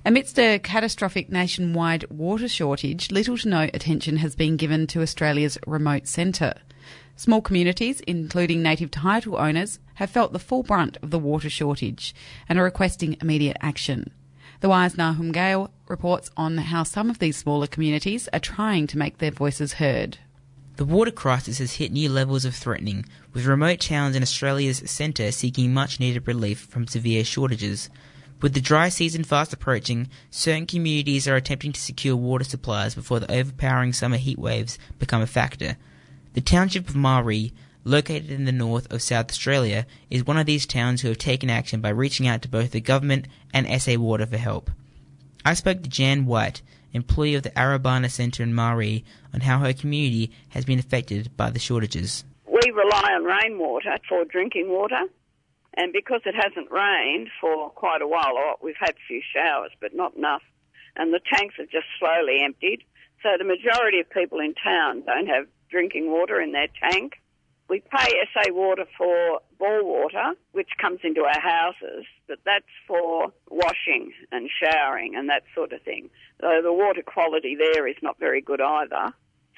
Amidst a catastrophic nationwide water shortage, little to no attention has been given to Australia's remote centre. Small communities, including native title owners, have felt the full brunt of the water shortage and are requesting immediate action. The Wire's Nahum Gale reports on how some of these smaller communities are trying to make their voices heard. The water crisis has hit new levels of threatening, with remote towns in Australia's centre seeking much-needed relief from severe shortages. With the dry season fast approaching, certain communities are attempting to secure water supplies before the overpowering summer heat waves become a factor. The township of Maree, located in the north of South Australia, is one of these towns who have taken action by reaching out to both the government and SA Water for help. I spoke to Jan White, employee of the Arabana Centre in Maree, on how her community has been affected by the shortages. We rely on rainwater for drinking water. And because it hasn't rained for quite a while, we've had a few showers, but not enough, and the tanks have just slowly emptied. So the majority of people in town don't have drinking water in their tank. We pay SA Water for bore water, which comes into our houses, but that's for washing and showering and that sort of thing. So the water quality there is not very good either.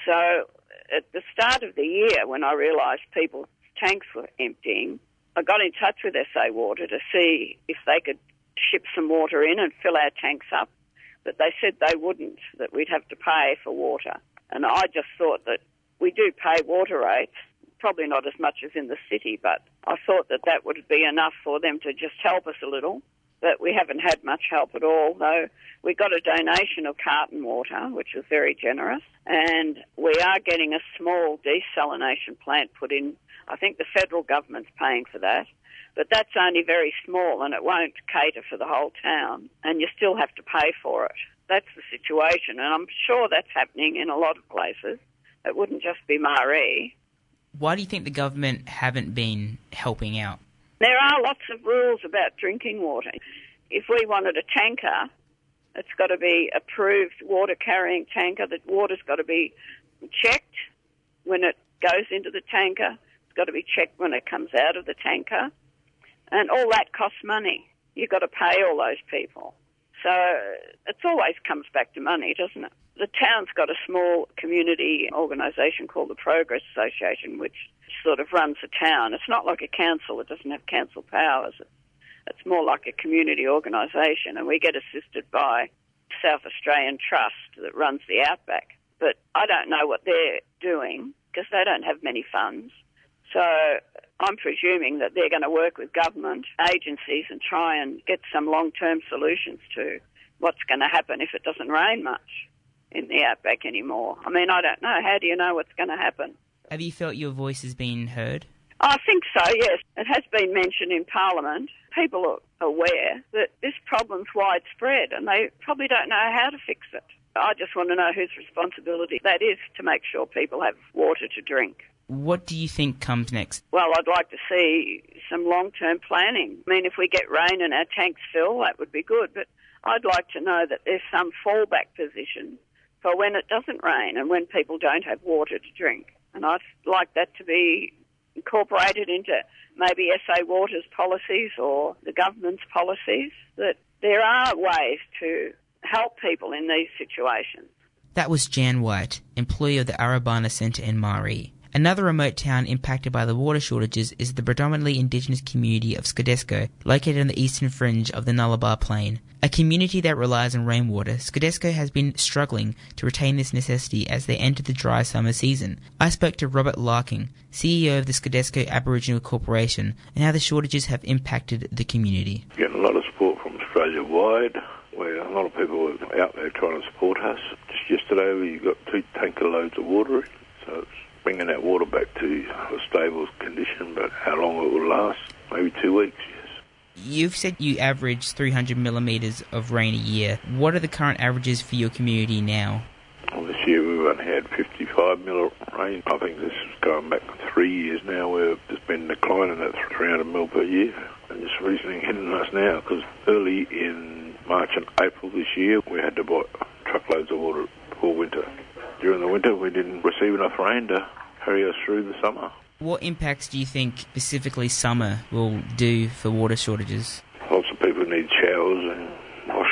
So at the start of the year, when I realised people's tanks were emptying, I got in touch with SA Water to see if they could ship some water in and fill our tanks up, but they said they wouldn't, that we'd have to pay for water. And I just thought that we do pay water rates, probably not as much as in the city, but I thought that that would be enough for them to just help us a little. But we haven't had much help at all, though we got a donation of carton water, which was very generous, and we are getting a small desalination plant put in. I think the federal government's paying for that, but that's only very small and it won't cater for the whole town, and you still have to pay for it. That's the situation, and I'm sure that's happening in a lot of places. It wouldn't just be Maree. Why do you think the government haven't been helping out? There are lots of rules about drinking water. If we wanted a tanker, it's got to be approved water-carrying tanker. The water's got to be checked when it goes into the tanker. It's got to be checked when it comes out of the tanker. And all that costs money. You've got to pay all those people. So it always comes back to money, doesn't it? The town's got a small community organisation called the Progress Association, which sort of runs the town. It's not like a council. It doesn't have council powers. It's more like a community organisation, and we get assisted by South Australian Trust that runs the Outback. But I don't know what they're doing because they don't have many funds. So I'm presuming that they're going to work with government agencies and try and get some long-term solutions to what's going to happen if it doesn't rain much in the Outback anymore. I mean, I don't know. How do you know what's going to happen? Have you felt your voice has been heard? I think so, yes. It has been mentioned in Parliament. People are aware that this problem's widespread and they probably don't know how to fix it. I just want to know whose responsibility that is to make sure people have water to drink. What do you think comes next? Well, I'd like to see some long-term planning. I mean, if we get rain and our tanks fill, that would be good. But I'd like to know that there's some fallback position for when it doesn't rain and when people don't have water to drink. And I'd like that to be incorporated into maybe SA Water's policies or the government's policies, that there are ways to help people in these situations. That was Jan White, employee of the Arabana Centre in Maree. Another remote town impacted by the water shortages is the predominantly Indigenous community of Scadesco, located on the eastern fringe of the Nullarbor Plain. A community that relies on rainwater, Scadesco has been struggling to retain this necessity as they enter the dry summer season. I spoke to Robert Larking, CEO of the Scadesco Aboriginal Corporation, and how the shortages have impacted the community. Getting a lot of support from Australia-wide, where a lot of people are out there trying to support us. Just yesterday we got 2 tanker loads of water in, so it's bringing that water back to a stable condition, but how long it will last, maybe 2 weeks, yes. You've said you average 300 millimetres of rain a year. What are the current averages for your community now? Well, this year we've only had 55 mil rain. I think this is going back 3 years now where there's been declining at 300 mil per year. And just recently hitting us now, because early in March and April this year we had to buy truckloads of water for winter. During the winter we didn't receive enough rain to carry us through the summer. What impacts do you think specifically summer will do for water shortages? Lots of people need showers and washing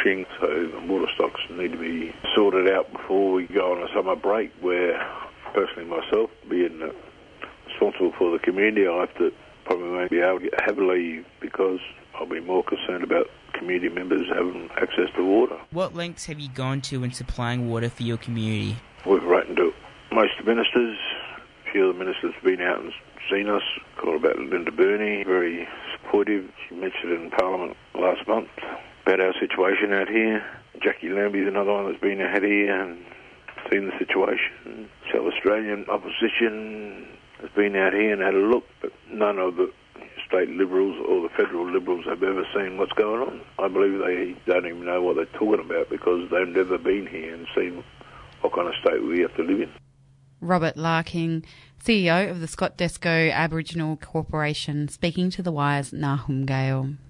fishing, so the water stocks need to be sorted out before we go on a summer break, where personally myself, being responsible for the community, I have to probably won't be able to have leave because I'll be more concerned about community members having access to water. What lengths have you gone to in supplying water for your community? We've written to most ministers. A few of the ministers have been out and seen us, called about Linda Burney, very supportive. She mentioned it in Parliament last month about our situation out here. Jackie Lambie's another one that's been out here and seen the situation. South Australian opposition has been out here and had a look, but none of the state Liberals or the federal Liberals have ever seen what's going on. I believe they don't even know what they're talking about because they've never been here and seen what kind of state we have to live in. Robert Larking, CEO of the Scott Desco Aboriginal Corporation, speaking to The Wire's Nahum Gale.